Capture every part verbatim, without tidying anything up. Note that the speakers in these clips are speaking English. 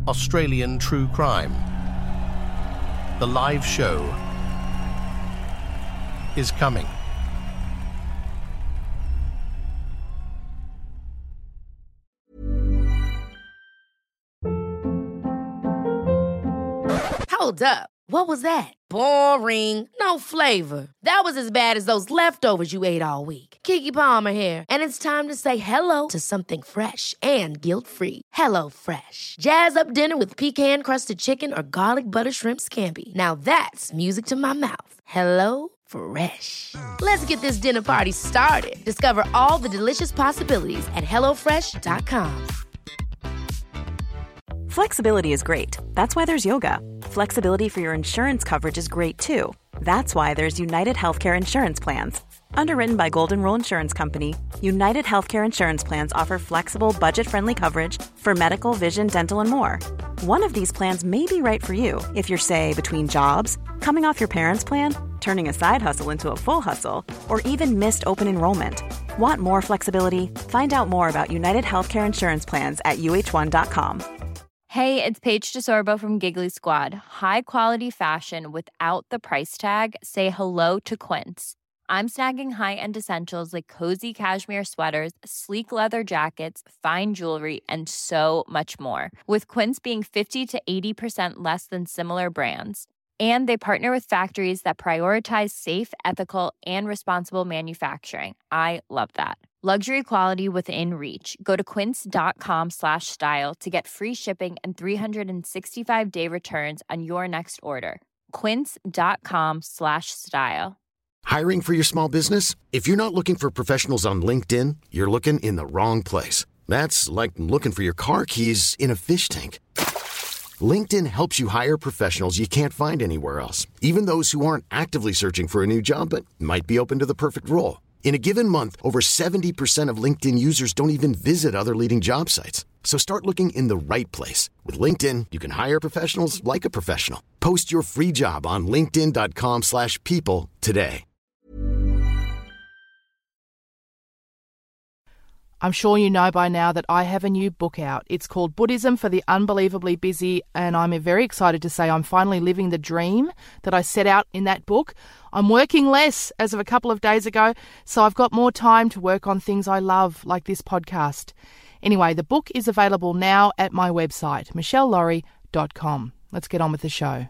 Australian True Crime. The live show is coming. Hold up. What was that? Boring. No flavor. That was as bad as those leftovers you ate all week. Keke Palmer here, and it's time to say hello to something fresh and guilt-free. Hello Fresh. Jazz up dinner with pecan-crusted chicken or garlic butter shrimp scampi. Now that's music to my mouth. Hello Fresh. Let's get this dinner party started. Discover all the delicious possibilities at hello fresh dot com. Flexibility is great. That's why there's yoga. Flexibility for your insurance coverage is great too. That's why there's United Healthcare Insurance Plans. Underwritten by Golden Rule Insurance Company, United Healthcare Insurance Plans offer flexible, budget-friendly coverage for medical, vision, dental, and more. One of these plans may be right for you if you're, say, between jobs, coming off your parents' plan, turning a side hustle into a full hustle, or even missed open enrollment. Want more flexibility? Find out more about United Healthcare Insurance Plans at U H one dot com. Hey, it's Paige DeSorbo from Giggly Squad. High quality fashion without the price tag. Say hello to Quince. I'm snagging high-end essentials like cozy cashmere sweaters, sleek leather jackets, fine jewelry, and so much more. With Quince being fifty to eighty percent less than similar brands. And they partner with factories that prioritize safe, ethical, and responsible manufacturing. I love that. Luxury quality within reach. Go to quince.com slash style to get free shipping and three sixty-five day returns on your next order. Quince.com slash style. Hiring for your small business? If you're not looking for professionals on LinkedIn, you're looking in the wrong place. That's like looking for your car keys in a fish tank. LinkedIn helps you hire professionals you can't find anywhere else, even those who aren't actively searching for a new job but might be open to the perfect role. In a given month, over seventy percent of LinkedIn users don't even visit other leading job sites. So start looking in the right place. With LinkedIn, you can hire professionals like a professional. Post your free job on linkedin.com slash people today. I'm sure you know by now that I have a new book out. It's called Buddhism for the Unbelievably Busy, and I'm very excited to say I'm finally living the dream that I set out in that book. I'm working less as of a couple of days ago, so I've got more time to work on things I love, like this podcast. Anyway, the book is available now at my website, michelle laurie dot com. Let's get on with the show.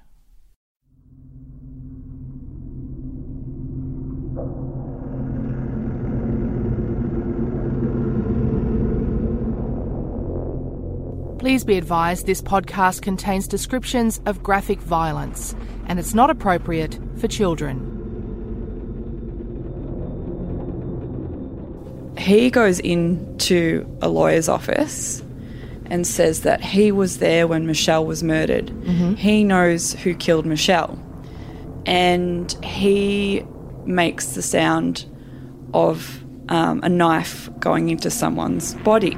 Please be advised this podcast contains descriptions of graphic violence and it's not appropriate for children. He goes into a lawyer's office and says that he was there when Michelle was murdered. Mm-hmm. He knows who killed Michelle. And he makes the sound of um, a knife going into someone's body.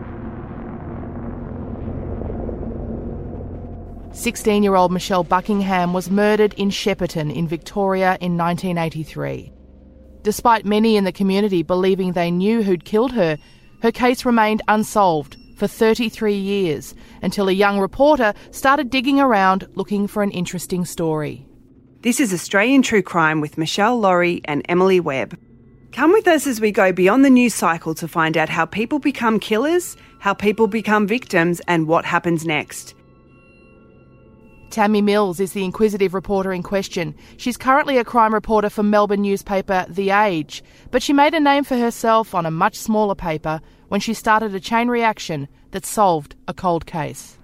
sixteen-year-old Michelle Buckingham was murdered in Shepparton in Victoria in nineteen eighty-three. Despite many in the community believing they knew who'd killed her, her case remained unsolved for thirty-three years until a young reporter started digging around looking for an interesting story. This is Australian True Crime with Michelle Laurie and Emily Webb. Come with us as we go beyond the news cycle to find out how people become killers, how people become victims, and what happens next. Tammy Mills is the inquisitive reporter in question. She's currently a crime reporter for Melbourne newspaper The Age, but she made a name for herself on a much smaller paper when she started a chain reaction that solved a cold case.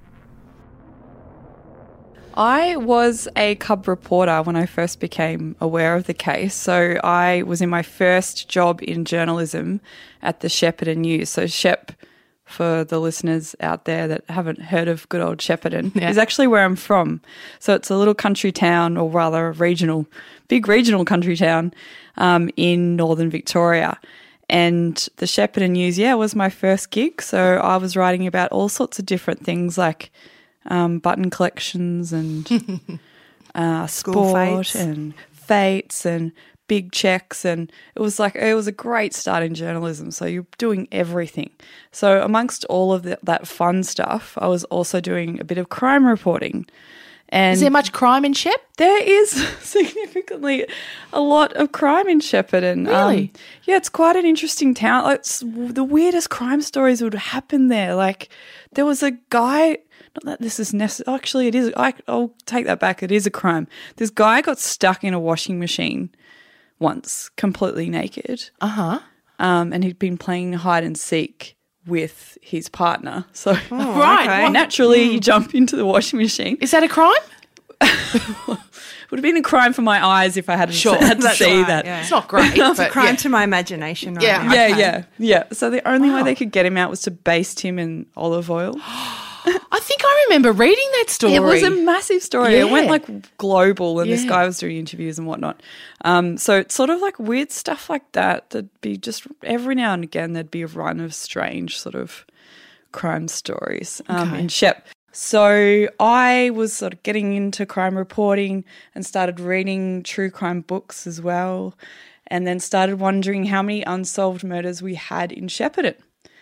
I was a cub reporter when I first became aware of the case. So I was in my first job in journalism at the Shepparton News. So Shep, for the listeners out there that haven't heard of good old Shepparton, yeah. is actually where I'm from. So it's a little country town, or rather a regional, big regional country town um, in northern Victoria. And the Shepparton News, yeah, was my first gig. So I was writing about all sorts of different things like um, button collections and uh, sport and fates and big checks, and it was like it was a great start in journalism. So you're doing everything. So amongst all of the, that fun stuff, I was also doing a bit of crime reporting. And is there much crime in Shep? There is significantly a lot of crime in Shepparton. Really? Um, yeah, it's quite an interesting town. Like, it's, the weirdest crime stories would happen there. Like there was a guy. Not that this is necessary. Actually, it is. I, I'll take that back. It is a crime. This guy got stuck in a washing machine once, completely naked. Uh huh. Um, and he'd been playing hide and seek with his partner. So Oh, Right. okay. naturally, you jump into the washing machine. Is that a crime? Would have been a crime for my eyes if I hadn't Sure, had to that's see right, that. yeah. It's not great. It's a but crime yeah. to my imagination right Yeah. now. Yeah, Okay. yeah, yeah. So the only way Wow. they could get him out was to baste him in olive oil. I think I remember reading that story. It was a massive story. It went Yeah. like global, and this Yeah. guy was doing interviews and whatnot. Um, so it's sort of like weird stuff like that. There'd be just every now and again there'd be a run of strange sort of crime stories um, Okay. in Shep. So I was sort of getting into crime reporting and started reading true crime books as well, and then started wondering how many unsolved murders we had in Shepparton.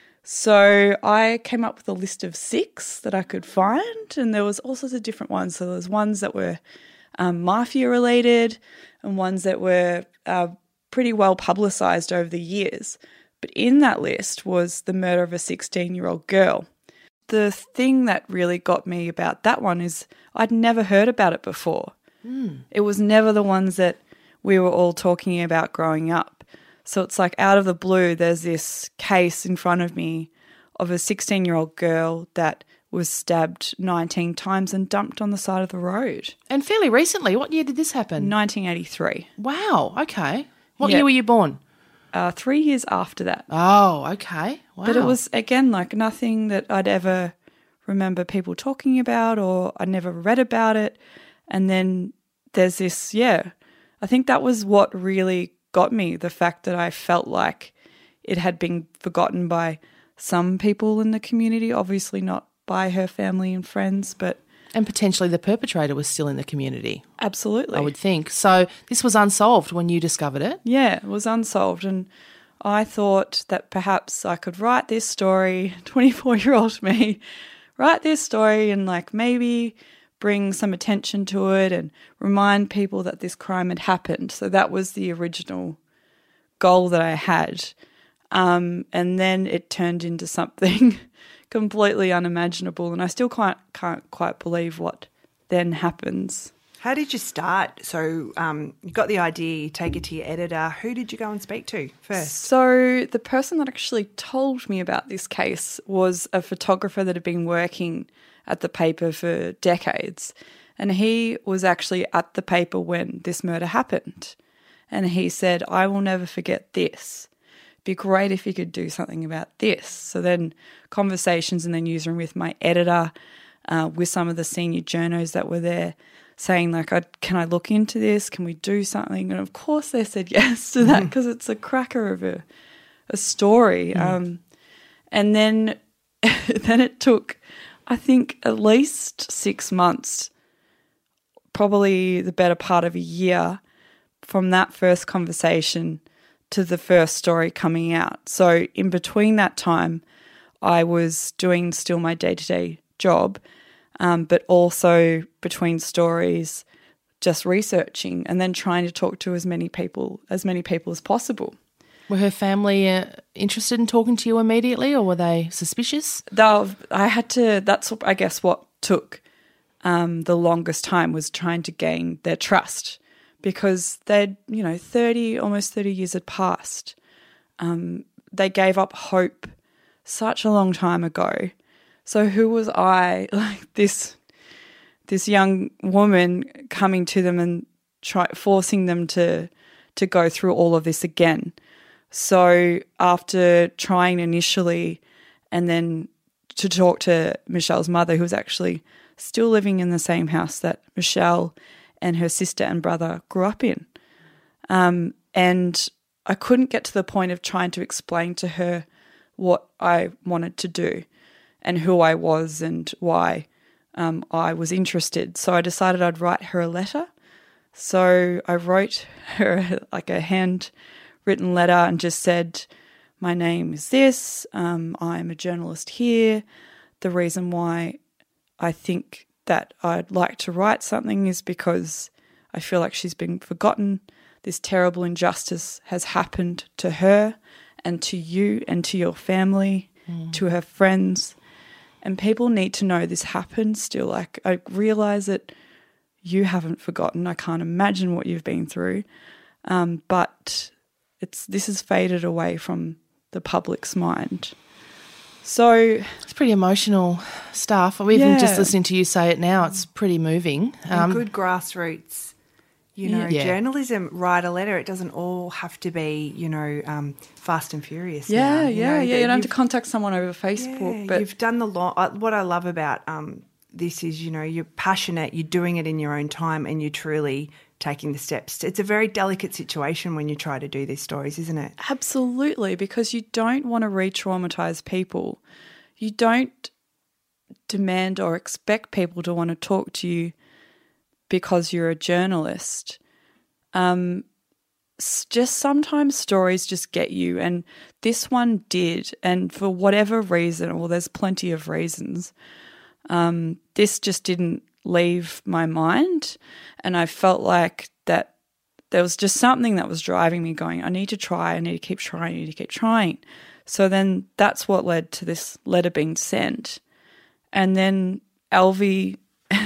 So I came up with a list of six that I could find, and there was all sorts of different ones. So there was ones that were um, mafia related and ones that were uh, pretty well publicised over the years. But in that list was the murder of a sixteen-year-old girl. The thing that really got me about that one is I'd never heard about it before. Mm. It was never the ones that we were all talking about growing up. So it's like out of the blue, there's this case in front of me of a sixteen-year-old girl that was stabbed nineteen times and dumped on the side of the road. And fairly recently. What year did this happen? nineteen eighty-three. Wow. Okay. What Yeah. year were you born? Uh, three years after that. Oh, okay. Wow. But it was, again, like nothing that I'd ever remember people talking about, or I never read about it. And then there's this, yeah, I think that was what really got me, the fact that I felt like it had been forgotten by some people in the community, obviously not by her family and friends, but And potentially the perpetrator was still in the community, absolutely. I would think. So this was unsolved when you discovered it? Yeah, it was unsolved. And I thought that perhaps I could write this story, twenty-four-year-old me, write this story and like maybe bring some attention to it and remind people that this crime had happened. So that was the original goal that I had. Um, and then it turned into something completely unimaginable, and I still can't, can't quite believe what then happens. How did you start? So um, you got the idea, you take it to your editor. Who did you go and speak to first? So the person that actually told me about this case was a photographer that had been working at the paper for decades, and he was actually at the paper when this murder happened. And he said, I will never forget this. Be great if you could do something about this. So then conversations in the newsroom with my editor, uh, with some of the senior journos that were there, saying like, I, can I look into this? Can we do something? And of course they said yes to that because it's a cracker of a, a story. Mm. Um, and then, then it took, I think, at least six months, probably the better part of a year from that first conversation to the first story coming out. So in between that time, I was doing still my day-to-day job, um, but also between stories, just researching and then trying to talk to as many people as many people as possible. Were her family uh, interested in talking to you immediately, or were they suspicious? Though I had to. That's I guess what took um, the longest time was trying to gain their trust. Because they'd, you know, thirty, almost thirty years had passed. Um, they gave up hope such a long time ago. So who was I, like this this young woman, coming to them and try, forcing them to to go through all of this again? So after trying initially and then to talk to Michelle's mother, who was actually still living in the same house that Michelle and her sister and brother grew up in. Um, and I couldn't get to the point of trying to explain to her what I wanted to do and who I was and why um, I was interested. So I decided I'd write her a letter So I wrote her like a handwritten letter and just said, my name is this, um, I'm a journalist here. The reason why I think that I'd like to write something is because I feel like she's been forgotten. This terrible injustice has happened to her and to you and to your family, mm. to her friends. And people need to know this happened still. Like, I realise that you haven't forgotten. I can't imagine what you've been through. Um, but it's this has faded away from the public's mind. So it's pretty emotional stuff. I'm even yeah. just listening to you say it now. It's pretty moving. Um, good grassroots, you know, yeah. journalism. Write a letter. It doesn't all have to be, you know, um, fast and furious. Yeah, now, yeah, you know, yeah. You don't have to contact someone over Facebook. Yeah, but you've done the law. Uh, what I love about um, this is, you know, you're passionate. You're doing it in your own time, and you're truly taking the steps. It's a very delicate situation when you try to do these stories, isn't it? Absolutely, because you don't want to re-traumatise people. You don't demand or expect people to want to talk to you because you're a journalist. Um, just sometimes stories just get you, and this one did, and for whatever reason, well, there's plenty of reasons, um, this just didn't leave my mind, and I felt like that there was just something that was driving me going, I need to try, I need to keep trying, I need to keep trying. So then that's what led to this letter being sent. And then Elvie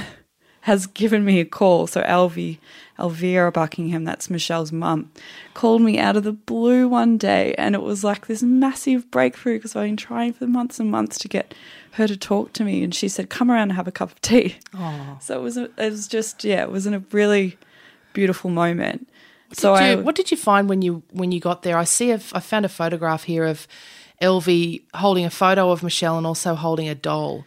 has given me a call. So Elvie, Elvira Buckingham, that's Michelle's mum, called me out of the blue one day, and it was like this massive breakthrough because I've been trying for months and months to get her to talk to me, and she said, come around and have a cup of tea. Oh. So it was, a, it was just, yeah, it was in a really beautiful moment. What so did I, you, what did you find when you when you got there? I see, a, I found a photograph here of Elvie holding a photo of Michelle and also holding a doll.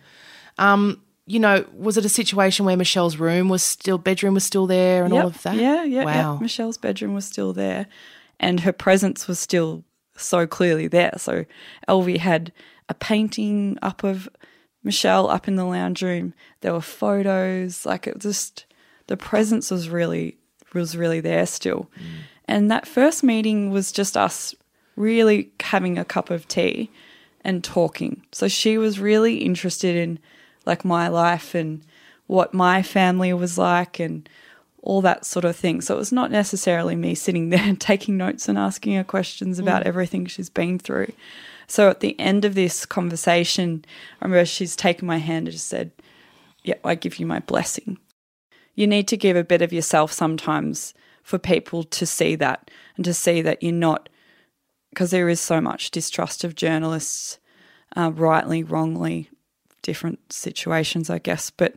Um, you know, was it a situation where Michelle's room was still, bedroom was still there and yep, all of that? Yeah, yeah, wow. Yeah. Michelle's bedroom was still there, and her presence was still so clearly there. So Elvie had a painting up of Michelle up in the lounge room. There were photos, like it just, the presence was really, was really there still. Mm. And that first meeting was just us really having a cup of tea and talking. So she was really interested in like my life and what my family was like and all that sort of thing. So it was not necessarily me sitting there and taking notes and asking her questions about mm. everything she's been through. So at the end of this conversation, I remember she's taken my hand and just said, yeah, I give you my blessing. You need to give a bit of yourself sometimes for people to see that and to see that you're not, because there is so much distrust of journalists, uh, rightly, wrongly, different situations, I guess, but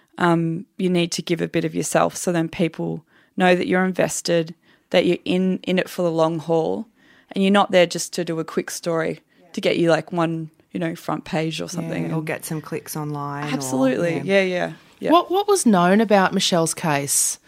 um, you need to give a bit of yourself so then people know that you're invested, that you're in, in it for the long haul, and you're not there just to do a quick story yeah. to get you like one, you know, front page or something. Yeah, or get some clicks online. Absolutely, or, yeah. yeah, yeah, yeah. What, what was known about Michelle's case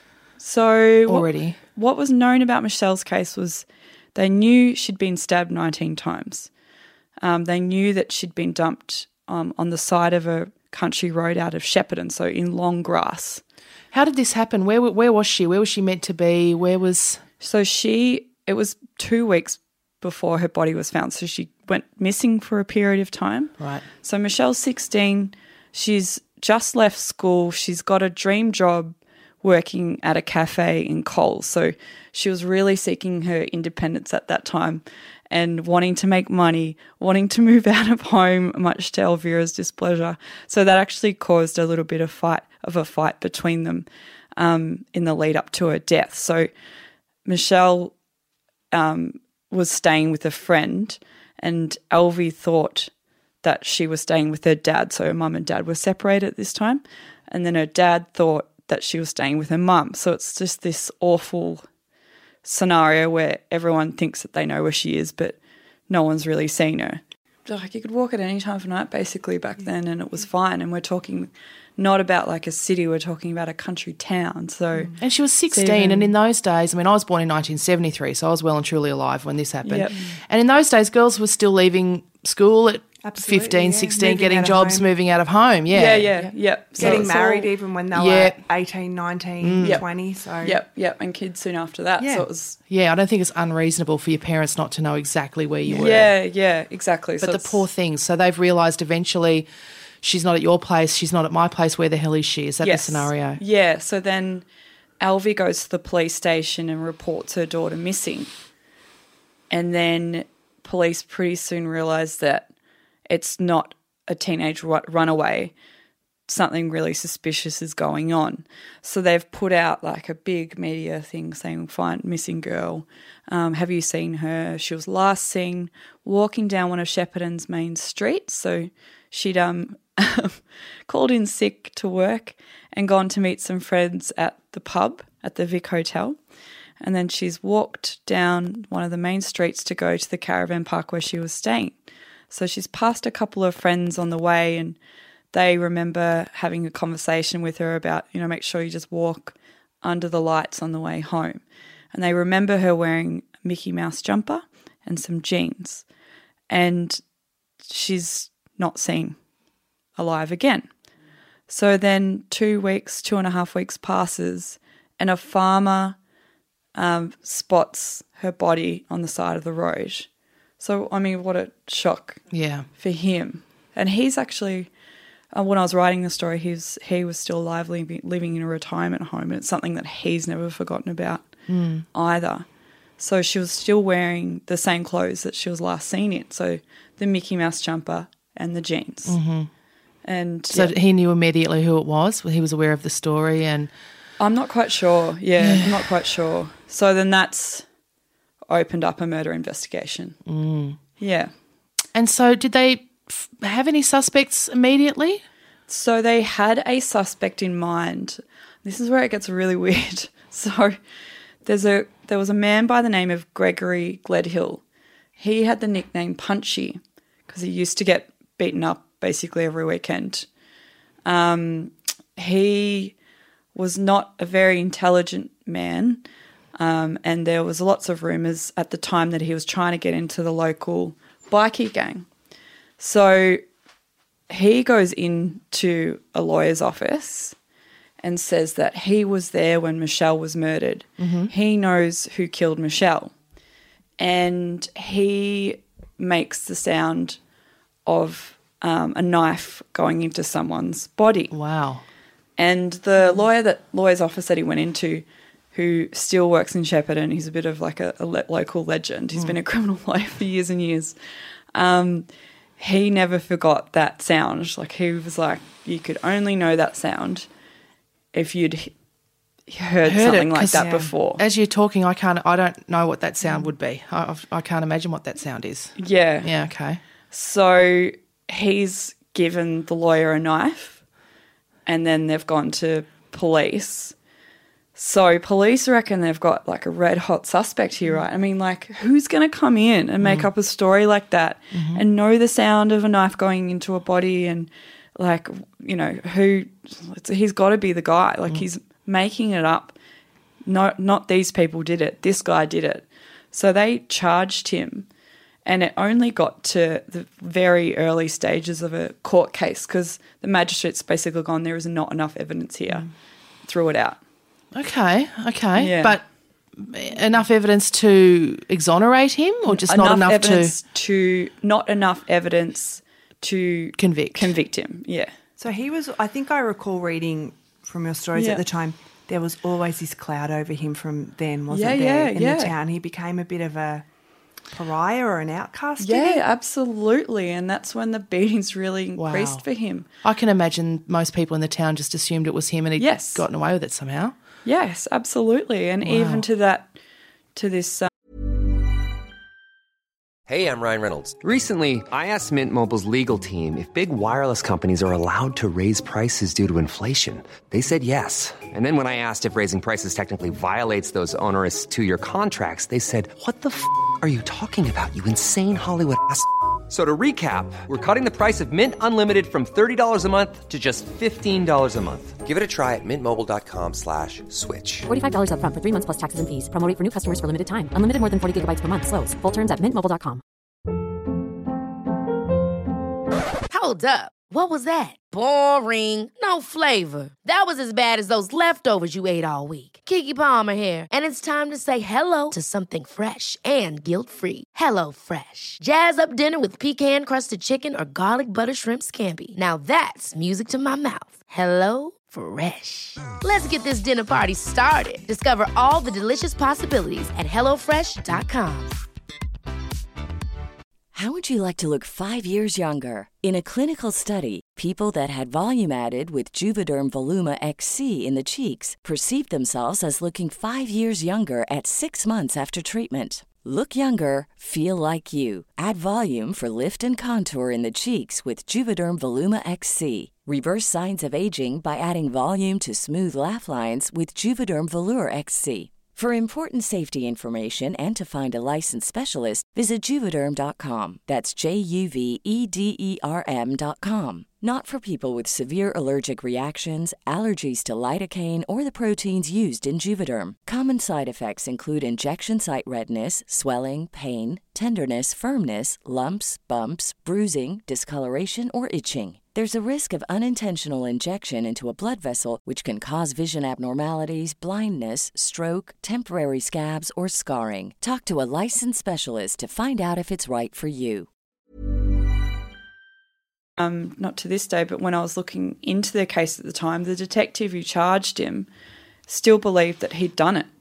so already? What, what was known about Michelle's case was they knew she'd been stabbed nineteen times. Um, they knew that she'd been dumped um, on the side of a country road out of Shepparton, so in long grass. How did this happen? Where where was she? Where was she meant to be? Where was... So she, it was two weeks before her body was found, so she went missing for a period of time. Right. So Michelle's sixteen, she's just left school, she's got a dream job working at a cafe in Coles, so she was really seeking her independence at that time and wanting to make money, wanting to move out of home, much to Elvira's displeasure. So that actually caused a little bit of fight of a fight between them um, in the lead up to her death. So Michelle um, was staying with a friend, and Elvie thought that she was staying with her dad. So her mum and dad were separated at this time, and then her dad thought that she was staying with her mum. So it's just this awful scenario where everyone thinks that they know where she is, but no one's really seen her. Like you could walk at any time of night basically back then and it was fine. And we're talking not about like a city, we're talking about a country town. So And she was sixteen even, and in those days, I mean, I was born in nineteen seventy-three, so I was well and truly alive when this happened. Yep. And in those days, girls were still leaving school at Absolutely, fifteen, yeah. sixteen, Moving getting out of jobs, home. moving out of home. Yeah. Yeah, yeah, yep. So Getting it's married all- even when they Yeah. were eighteen, nineteen, Yep. twenty. So Yep, yep, and kids soon after that. Yeah. So it was, Yeah, I don't think it's unreasonable for your parents not to know exactly where you were. yeah, yeah, exactly. But so the it's- poor things. So they've realised eventually she's not at your place, she's not at my place. Where the hell is she? Is that Yes. the scenario? Yeah, so then Alvy goes to the police station and reports her daughter missing. And then police pretty soon realise that it's not a teenage ru- runaway. Something really suspicious is going on. So they've put out like a big media thing saying, find missing girl. Um, have you seen her? She was last seen walking down one of Shepparton's main streets. So she'd um called in sick to work and gone to meet some friends at the pub at the Vic Hotel. And then she's walked down one of the main streets to go to the caravan park where she was staying. So she's passed a couple of friends on the way and they remember having a conversation with her about, you know, make sure you just walk under the lights on the way home. And they remember her wearing a Mickey Mouse jumper and some jeans. And she's not seen alive again. So then two weeks, two and a half weeks passes and a farmer um, spots her body on the side of the road. So, I mean, what a shock Yeah. for him. And he's actually, uh, when I was writing the story, he was, he was still alive, living, living in a retirement home, and it's something that he's never forgotten about Mm. either. So she was still wearing the same clothes that she was last seen in, so the Mickey Mouse jumper and the jeans. Mm-hmm. And So yeah, he knew immediately who it was. He was aware of the story and... I'm not quite sure. Yeah, I'm not quite sure. So then that's opened up a murder investigation. Mm. Yeah. And so did they f- have any suspects immediately? So they had a suspect in mind. This is where it gets really weird. So there's a there was a man by the name of Gregory Gledhill. He had the nickname Punchy because he used to get beaten up basically every weekend. Um, he was not a very intelligent man, um, and there was lots of rumours at the time that he was trying to get into the local bikie gang. So he goes into a lawyer's office and says that he was there when Michelle was murdered. Mm-hmm. He knows who killed Michelle. And he makes the sound of um, a knife going into someone's body. Wow. And the lawyer that lawyer's office that he went into, who still works in Shepparton, he's a bit of like a, a le- local legend. He's Mm. been a criminal lawyer for years and years. Um, he never forgot that sound. Like he was like, you could only know that sound if you'd h- heard, Heard something it, like 'cause that Yeah. before. As you're talking, I can't. I don't know what that sound would be. I, I've- I can't imagine what that sound is. Yeah. Yeah. Okay. So he's given the lawyer a knife and then they've gone to police. So police reckon they've got like a red hot suspect here, right? I mean, like who's going to come in and make up a story like that and know the sound of a knife going into a body and like, you know, who it's, he's got to be the guy. Like he's making it up. No, not these people did it. This guy did it. So they charged him. And it only got to the very early stages of a court case because the magistrate's basically gone, there is not enough evidence here. Threw it out. Okay. Okay. Yeah. But enough evidence to exonerate him, or just not enough evidence to to not enough evidence to convict? convict him. Yeah. So he was, I think I recall reading from your stories Yeah. at the time, there was always this cloud over him from then, wasn't Yeah, there, yeah, in yeah. the town? He became a bit of a pariah or an outcast, Yeah, did he? absolutely. And that's when the beatings really increased Wow. for him. I can imagine most people in the town just assumed it was him and he'd Yes. gotten away with it somehow. Yes, absolutely. And Wow. even to that, to this. Um, Hey, I'm Ryan Reynolds. Recently, I asked Mint Mobile's legal team if big wireless companies are allowed to raise prices due to inflation. They said yes. And then when I asked if raising prices technically violates those onerous two-year contracts, they said, "What the f*** are you talking about, you insane Hollywood ass?" So to recap, we're cutting the price of Mint Unlimited from thirty dollars a month to just fifteen dollars a month. Give it a try at mintmobile.com slash switch. forty-five dollars up front for three months plus taxes and fees. Promo rate for new customers for limited time. Unlimited more than forty gigabytes per month. Slows full terms at mint mobile dot com. Hold up. What was that? Boring. No flavor. That was as bad as those leftovers you ate all week. Keke Palmer here, and it's time to say hello to something fresh and guilt-free. Hello Fresh. Jazz up dinner with pecan-crusted chicken or garlic butter shrimp scampi. Now that's music to my mouth. Hello Fresh. Let's get this dinner party started. Discover all the delicious possibilities at hello fresh dot com. How would you like to look five years younger? In a clinical study, people that had volume added with Juvederm Voluma X C in the cheeks perceived themselves as looking five years younger at six months after treatment. Look younger, feel like you. Add volume for lift and contour in the cheeks with Juvederm Voluma X C. Reverse signs of aging by adding volume to smooth laugh lines with Juvederm Volure X C. For important safety information and to find a licensed specialist, visit Juvederm dot com. That's J U V E D E R M dot com. Not for people with severe allergic reactions, allergies to lidocaine, or the proteins used in Juvederm. Common side effects include injection site redness, swelling, pain, tenderness, firmness, lumps, bumps, bruising, discoloration, or itching. There's a risk of unintentional injection into a blood vessel, which can cause vision abnormalities, blindness, stroke, temporary scabs, or scarring. Talk to a licensed specialist to find out if it's right for you. Um, not to this day, but when I was looking into the case at the time, the detective who charged him still believed that he'd done it.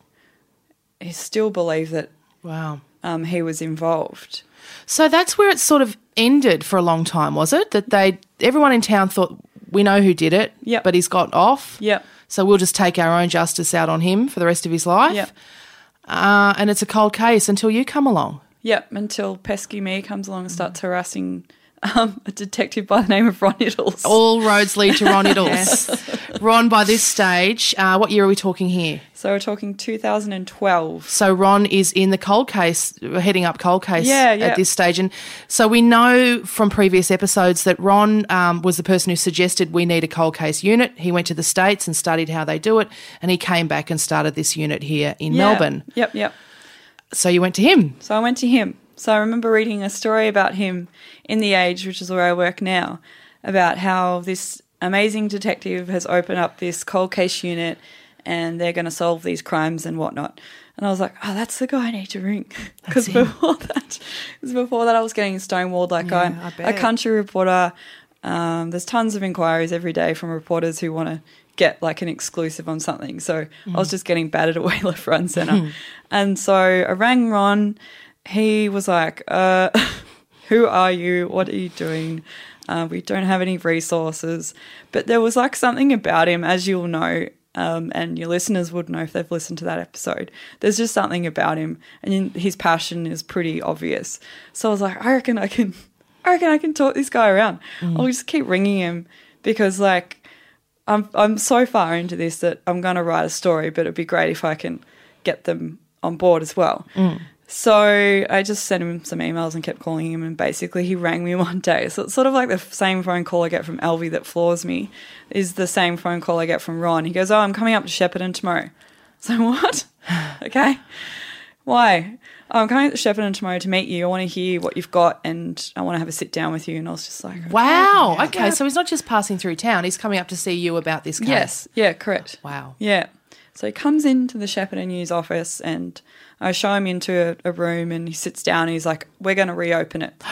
He still believed that Wow. um, he was involved. So that's where it sort of ended for a long time, was it? That they, everyone in town thought, we know who did it, Yep. but he's got off. Yep. So we'll just take our own justice out on him for the rest of his life. Yep. Uh, and it's a cold case until you come along. Yep, until pesky me comes along and starts harassing um, a detective by the name of Ron Iddles. All roads lead to Ron Iddles. Ron, by this stage, uh, what year are we talking here? So we're talking two thousand twelve. So Ron is in the cold case, heading up cold case Yeah, yeah. at this stage. And so we know from previous episodes that Ron um, was the person who suggested we need a cold case unit. He went to the States and studied how they do it, and he came back and started this unit here in Yeah. Melbourne. Yep, yep. So you went to him. So I went to him. So I remember reading a story about him in The Age, which is where I work now, about how this amazing detective has opened up this cold case unit and they're going to solve these crimes and whatnot. And I was like, oh, that's the guy I need to ring. Because before that, because before that I was getting stonewalled. Like Yeah, I'm I a bet. country reporter. Um, there's tons of inquiries every day from reporters who want to get like an exclusive on something. So I was just getting battered away left, right and centre. And so I rang Ron. He was like, uh, who are you? What are you doing? Uh, we don't have any resources. But there was like something about him, as you'll know, um, and your listeners would know if they've listened to that episode. There's just something about him, and his passion is pretty obvious. So I was like, I reckon I can, I reckon I can talk this guy around. I'll just keep ringing him because like I'm I'm so far into this that I'm going to write a story, but it'd be great if I can get them on board as well. So I just sent him some emails and kept calling him, and basically he rang me one day. So it's sort of like the same phone call I get from Elvie that floors me is the same phone call I get from Ron. He goes, oh, I'm coming up to Shepparton tomorrow. So what? Okay. Why? Oh, I'm coming up to Shepparton tomorrow to meet you. I want to hear what you've got and I want to have a sit down with you. And I was just like, Wow. yeah. Okay, so he's not just passing through town. He's coming up to see you about this case. Yes. Yeah, correct. Wow. Yeah. So he comes into the Shepparton News office and I show him into a, a room and he sits down and he's like, we're going to reopen it.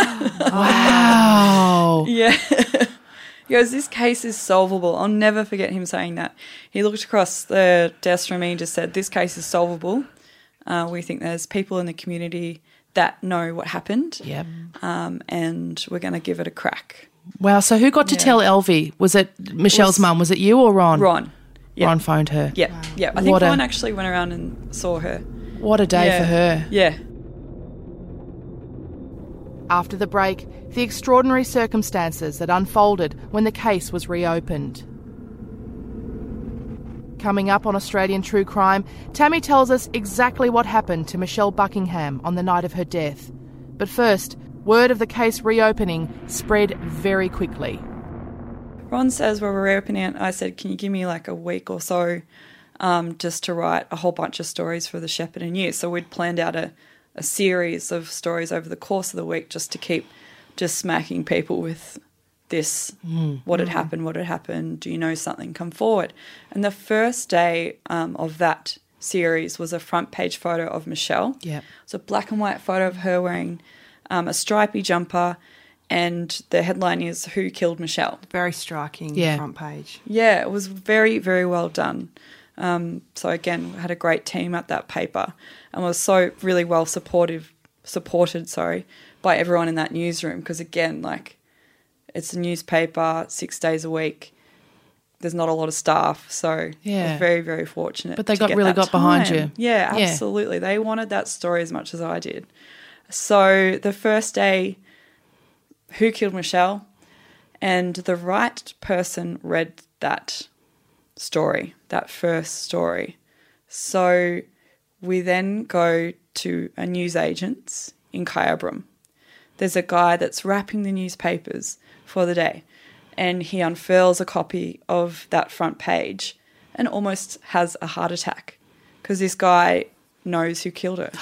Wow. Yeah. He goes, this case is solvable. I'll never forget him saying that. He looked across the desk from me and just said, this case is solvable. Uh, we think there's people in the community that know what happened. Yep. Um, and we're going to give it a crack. Wow, so who got to Yeah. tell Elvie? Was it Michelle's Was- mum? Was it you or Ron? Ron. Yeah. Ron phoned her. Yeah. Yeah. I think What a- Ron actually went around and saw her. What a day yeah. for her. Yeah. After the break, the extraordinary circumstances that unfolded when the case was reopened. Coming up on Australian True Crime, Tammy tells us exactly what happened to Michelle Buckingham on the night of her death. But first, word of the case reopening spread very quickly. Ron says when we're reopening it, I said, can you give me like a week or so um, just to write a whole bunch of stories for the Shepparton News? So we'd planned out a, a series of stories over the course of the week just to keep just smacking people with this, Mm. what had happened, what had happened, do you know something, come forward. And the first day um, of that series was a front page photo of Michelle. Yeah. It's a black and white photo of her wearing um, a stripy jumper, and the headline is Who Killed Michelle? Very striking Yeah. front page. Yeah, it was very, very well done. Um, so again, we had a great team at that paper and was so really well supportive, supported, sorry, by everyone in that newsroom because again, like it's a newspaper six days a week. There's not a lot of staff, so Yeah. I was very, very fortunate. But they to got get really that got behind time. you. Yeah, Yeah. absolutely. They wanted that story as much as I did. So the first day, Who Killed Michelle? And the right person read that story, that first story. So we then go to a newsagent's in Kyabram. There's a guy that's wrapping the newspapers for the day, and he unfurls a copy of that front page and almost has a heart attack because this guy knows who killed her.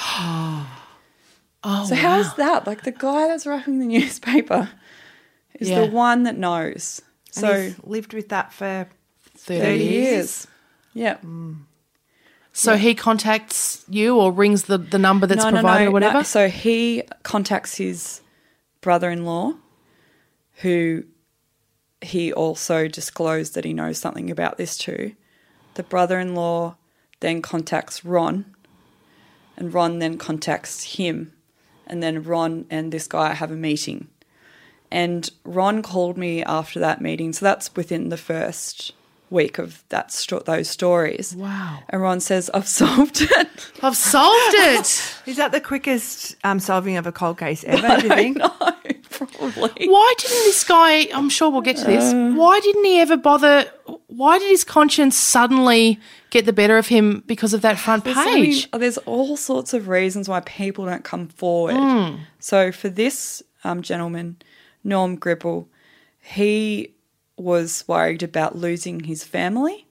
Oh, so wow. how's that? Like the guy that's wrapping the newspaper is Yeah. the one that knows. And So he's lived with that for thirty, thirty years. years. Yeah. So he contacts you or rings the, the number that's no, provided no, no, or whatever? No. So he contacts his brother-in-law, who he also disclosed that he knows something about this too. The brother-in-law then contacts Ron, and Ron then contacts him, and then Ron and this guy have a meeting. And Ron called me after that meeting, so that's within the first week of that sto- those stories. Wow. And Ron says, I've solved it. I've solved it. Is that the quickest um, solving of a cold case ever, do you think? No, probably. Why didn't this guy, I'm sure we'll get to this, Uh. why didn't he ever bother, why did his conscience suddenly get the better of him because of that front There's, I mean, page? there's all sorts of reasons why people don't come forward. Mm. So for this um, gentleman, Norm Gribble, he was worried about losing his family.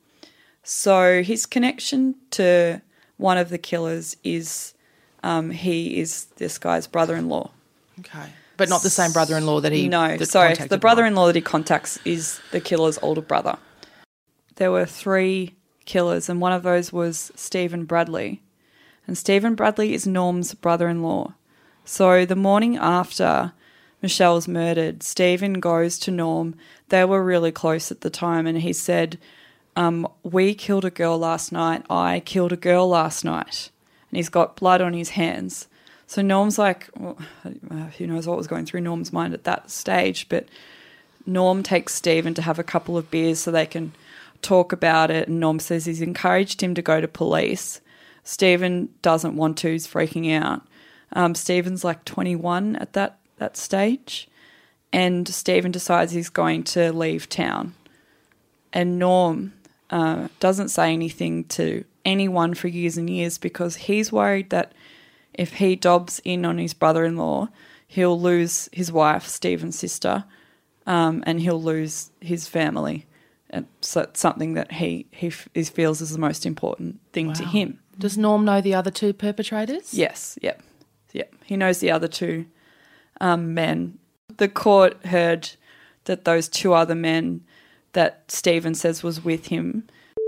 So his connection to one of the killers is um, he is this guy's brother-in-law. Okay. But not the same brother-in-law that he No, that sorry. contacted The Ron. brother-in-law that he contacts is the killer's older brother. There were three killers, and one of those was Stephen Bradley. And Stephen Bradley is Norm's brother-in-law. So the morning after Michelle's murdered, Stephen goes to Norm. They were really close at the time, and he said, um, we killed a girl last night. I killed a girl last night. And he's got blood on his hands. So Norm's like, well, who knows what was going through Norm's mind at that stage, but Norm takes Stephen to have a couple of beers so they can talk about it, and Norm says he's encouraged him to go to police. Stephen doesn't want to, he's freaking out. Um, Stephen's like twenty-one at that, that stage, and Stephen decides he's going to leave town. And Norm uh, doesn't say anything to anyone for years and years because he's worried that if he dobs in on his brother-in-law, he'll lose his wife, Stephen's sister, um, and he'll lose his family. And so it's something that he, he, f- he feels is the most important thing to Wow. him. Does Norm know the other two perpetrators? Yes, yep, yep. He knows the other two um, men. The court heard that those two other men that Stephen says was with him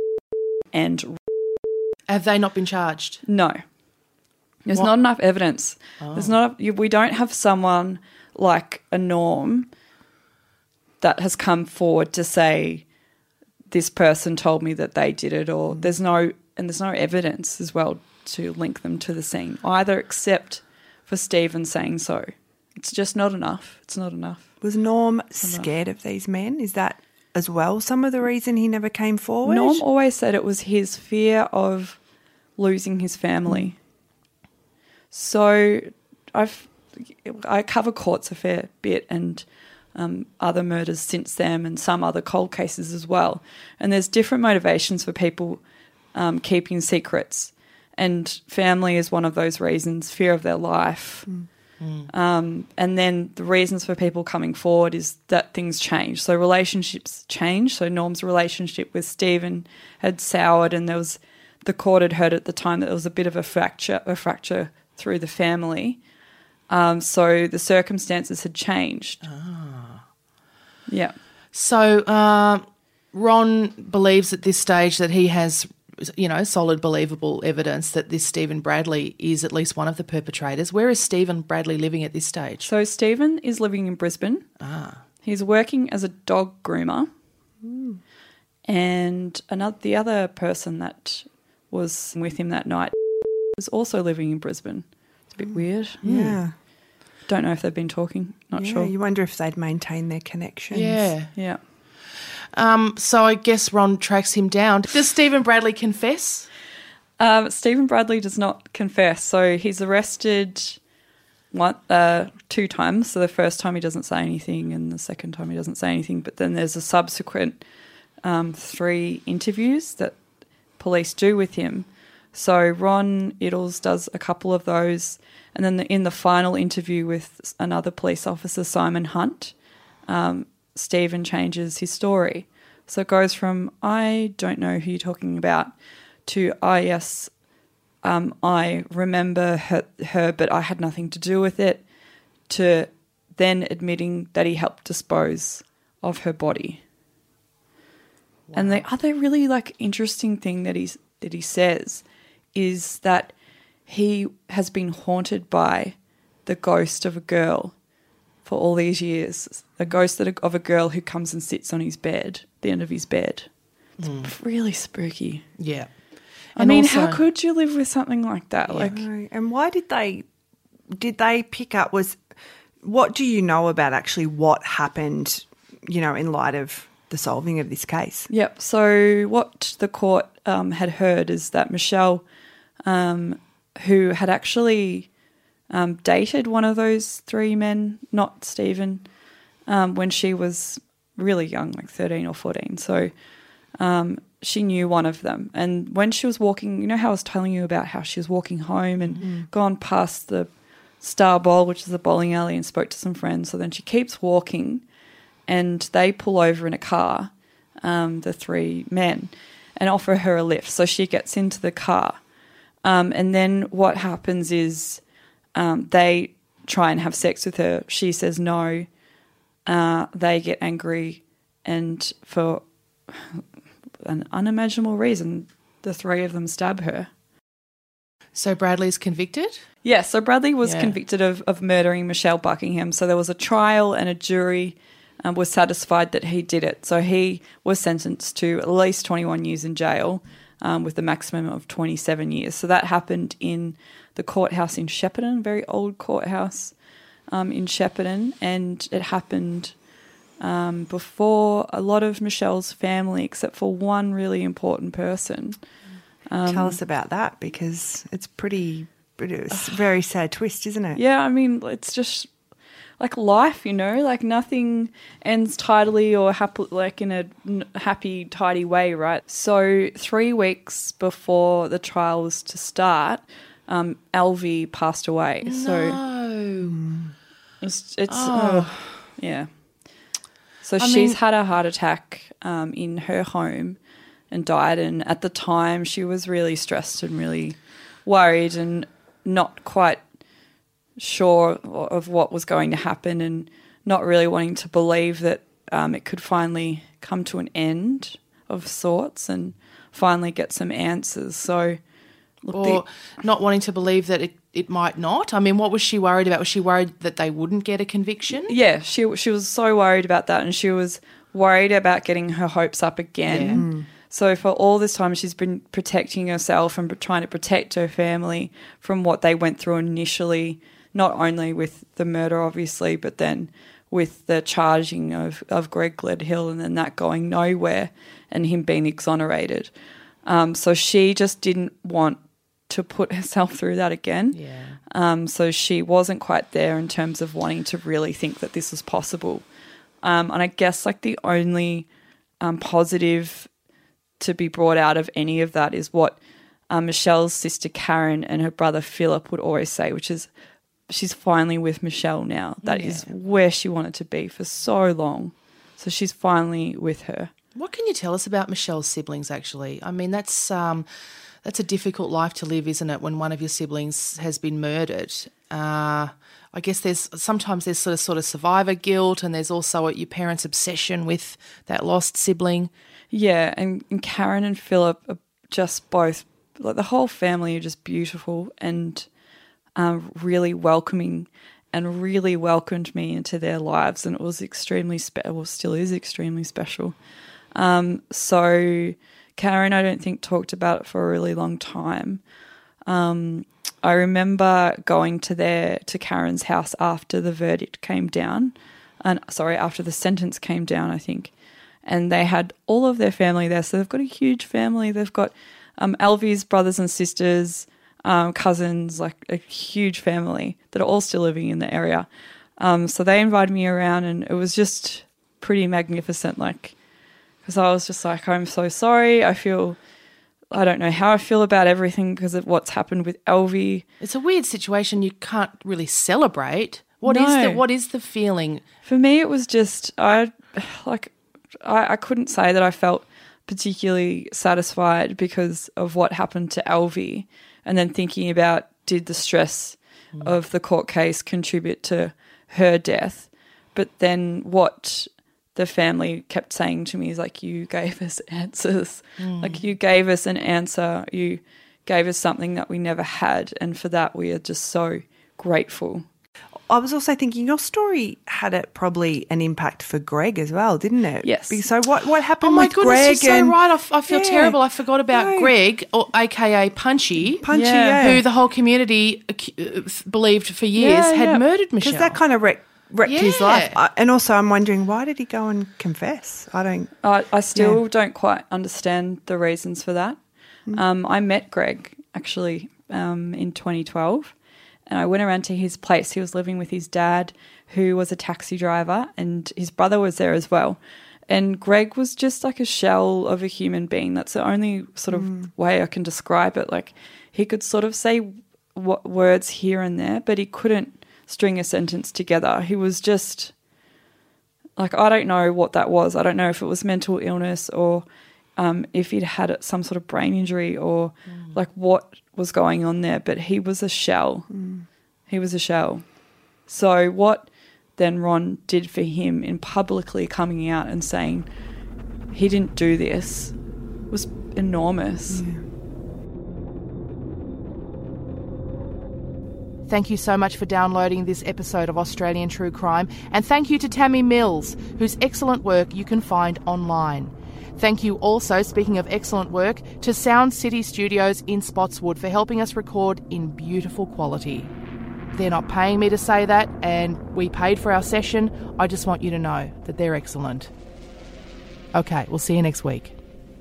and Have they not been charged? no. There's What? not enough evidence. Oh. There's not. A, we don't have someone like a Norm that has come forward to say this person told me that they did it, or there's no and there's no evidence as well to link them to the scene either, except for Stephen saying so. It's just not enough. It's not enough. Was Norm scared of these men? Is that as well some of the reason he never came forward? Norm always said it was his fear of losing his family. So I've I cover courts a fair bit and um, other murders since then and some other cold cases as well. And there's different motivations for people um, keeping secrets. And family is one of those reasons, fear of their life. Mm. Mm. Um, and then the reasons for people coming forward is that things change. So relationships change. So Norm's relationship with Stephen had soured, and there was the court had heard at the time that there was a bit of a fracture, a fracture through the family. Um, so the circumstances had changed. Ah. Yeah. So uh, Ron believes at this stage that he has, you know, solid, believable evidence that this Stephen Bradley is at least one of the perpetrators. Where is Stephen Bradley living at this stage? So Stephen is living in Brisbane. Ah. He's working as a dog groomer. Mm. And another, the other person that was with him that night was also living in Brisbane. It's a bit weird. Yeah. Don't know if they've been talking. Not yeah, sure. You wonder if they'd maintain their connections. Yeah. Yeah. Um, so I guess Ron tracks him down. Does Stephen Bradley confess? Um, Stephen Bradley does not confess. So he's arrested one, uh, two times. So the first time he doesn't say anything and the second time he doesn't say anything. But then there's a subsequent um, three interviews that police do with him. So Ron Iddles does a couple of those. And then the, in the final interview with another police officer, Simon Hunt, um, Stephen changes his story. So it goes from, I don't know who you're talking about, to, oh, yes, um, I remember her, her, but I had nothing to do with it, to then admitting that he helped dispose of her body. Wow. And the other really, like, interesting thing that he's, that he says is that he has been haunted by the ghost of a girl for all these years, a ghost that, of a girl who comes and sits on his bed, the end of his bed. It's mm. really spooky. Yeah. I mean, also, how could you live with something like that? Yeah. Like, and why did they, did they pick up, was, what do you know about actually what happened, you know, in light of the solving of this case? Yep. So what the court um, had heard is that Michelle, um, who had actually um, dated one of those three men, not Stephen, um, when she was really young, like thirteen or fourteen. So um, she knew one of them. And when she was walking, you know how I was telling you about how she was walking home and mm-hmm. gone past the Star Bowl, which is a bowling alley, and spoke to some friends. So then she keeps walking and they pull over in a car, um, the three men, and offer her a lift. So she gets into the car. Um, and then what happens is um, they try and have sex with her. She says no. Uh, they get angry, and for an unimaginable reason, the three of them stab her. So Bradley's convicted? Yeah, so Bradley was yeah. convicted of, of murdering Michelle Buckingham. So there was a trial and a jury um, was satisfied that he did it. So he was sentenced to at least twenty-one years in jail, Um, with the maximum of twenty-seven years. So that happened in the courthouse in Shepparton, very old courthouse um, in Shepparton, and it happened um, before a lot of Michelle's family, except for one really important person. Um, Tell us about that, because it's pretty, it's a very sad twist, isn't it? Yeah, I mean, it's just like life, you know, like nothing ends tidily or happy, like in a happy, tidy way, right? So three weeks before the trial was to start, um, Alvie passed away. No. So it's, it's oh. oh, yeah. So I she's mean, had a heart attack um, in her home and died. And at the time, she was really stressed and really worried and not quite sure of what was going to happen, and not really wanting to believe that um, it could finally come to an end of sorts and finally get some answers. So, look, or the, not wanting to believe that it, it might not. I mean, what was she worried about? Was she worried that they wouldn't get a conviction? Yeah, she she was so worried about that, and she was worried about getting her hopes up again. Yeah. Mm. So for all this time, she's been protecting herself and trying to protect her family from what they went through initially, not only with the murder, obviously, but then with the charging of, of Greg Gledhill and then that going nowhere and him being exonerated. Um, so she just didn't want to put herself through that again. Yeah. Um, so she wasn't quite there in terms of wanting to really think that this was possible. Um, and I guess like the only um, positive to be brought out of any of that is what um, Michelle's sister Karen and her brother Philip would always say, which is she's finally with Michelle now. That yeah. is where she wanted to be for so long. So she's finally with her. What can you tell us about Michelle's siblings, actually? I mean, that's um, that's a difficult life to live, isn't it, when one of your siblings has been murdered? Uh, I guess there's sometimes there's sort of sort of survivor guilt, and there's also your parents' obsession with that lost sibling. Yeah, and, and Karen and Philip are just both, like the whole family are just beautiful and um, really welcoming, and really welcomed me into their lives, and it was extremely special, well, still is extremely special. Um, so Karen, I don't think, talked about it for a really long time. Um, I remember going to their to Karen's house after the verdict came down, and sorry, after the sentence came down, I think, and they had all of their family there. So they've got a huge family. They've got um, Alvy's brothers and sisters, um, cousins, like a huge family that are all still living in the area. Um, so they invited me around, and it was just pretty magnificent. Like, because I was just like, I'm so sorry. I feel, I don't know how I feel about everything because of what's happened with Alvy. It's a weird situation. You can't really celebrate. What No. is the what is the feeling? For me, it was just, I like, I, I couldn't say that I felt particularly satisfied because of what happened to Alvy, and then thinking about, did the stress mm. of the court case contribute to her death? But then what the family kept saying to me is like, you gave us answers. Mm. Like, you gave us an answer. You gave us something that we never had. And for that, we are just so grateful. I was also thinking your story had it probably an impact for Greg as well, didn't it? Yes. Because so what, what happened Oh my with goodness, Greg? you're so and, right. I, f- I feel Yeah. terrible. I forgot about No. Greg, or A K A Punchy, Punchy, Yeah. yeah. who the whole community uh, believed for years Yeah, had yeah. murdered Michelle. Because that kind of wrecked, wrecked his Yeah. life. I, and also I'm wondering, why did he go and confess? I don't... I, I still Yeah. don't quite understand the reasons for that. Mm. Um, I met Greg actually um, in twenty twelve, and I went around to his place. He was living with his dad, who was a taxi driver, and his brother was there as well. And Greg was just like a shell of a human being. That's the only sort of Mm. way I can describe it. Like, he could sort of say w- words here and there, but he couldn't string a sentence together. He was just... Like, I don't know what that was. I don't know if it was mental illness or um, if he'd had some sort of brain injury or mm. like what was going on there. But he was a shell. Mm. He was a shell. So what then Ron did for him in publicly coming out and saying he didn't do this was enormous. Yeah. Thank you so much for downloading this episode of Australian True Crime, and thank you to Tammy Mills, whose excellent work you can find online. Thank you also, speaking of excellent work, to Sound City Studios in Spotswood for helping us record in beautiful quality. They're not paying me to say that, and we paid for our session. I just want you to know that they're excellent. Okay, we'll see you next week.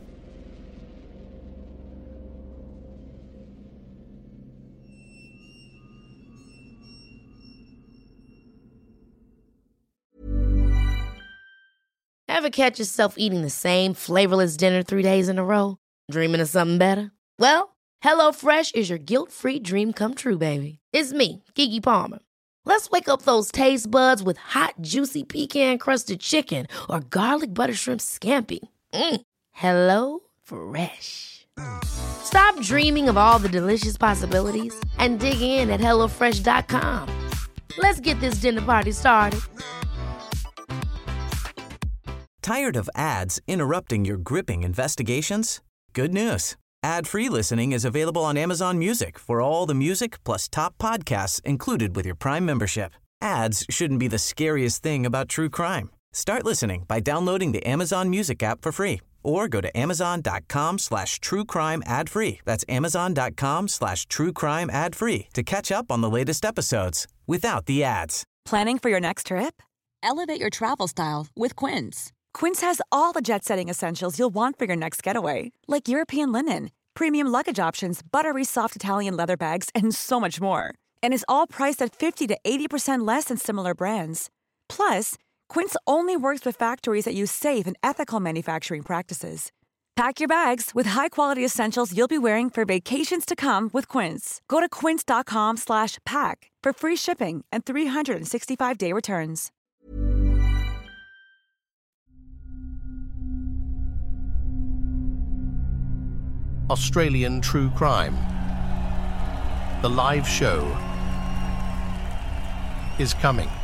Ever catch yourself eating the same flavorless dinner three days in a row? Dreaming of something better? Well, HelloFresh is your guilt-free dream come true, baby. It's me, Keke Palmer. Let's wake up those taste buds with hot, juicy pecan-crusted chicken or garlic butter shrimp scampi. Mm. Hello Fresh. Stop dreaming of all the delicious possibilities and dig in at hello fresh dot com. Let's get this dinner party started. Tired of ads interrupting your gripping investigations? Good news. Ad-free listening is available on Amazon Music for all the music plus top podcasts included with your Prime membership. Ads shouldn't be the scariest thing about true crime. Start listening by downloading the Amazon Music app for free or go to amazon.com slash true crime ad free. That's amazon.com slash true crime ad free to catch up on the latest episodes without the ads. Planning for your next trip? Elevate your travel style with Quince. Quince has all the jet-setting essentials you'll want for your next getaway, like European linen, premium luggage options, buttery soft Italian leather bags, and so much more. And is all priced at fifty to eighty percent less than similar brands. Plus, Quince only works with factories that use safe and ethical manufacturing practices. Pack your bags with high-quality essentials you'll be wearing for vacations to come with Quince. Go to quince.com slash pack for free shipping and three sixty-five day returns. Australian True Crime. The live show is coming.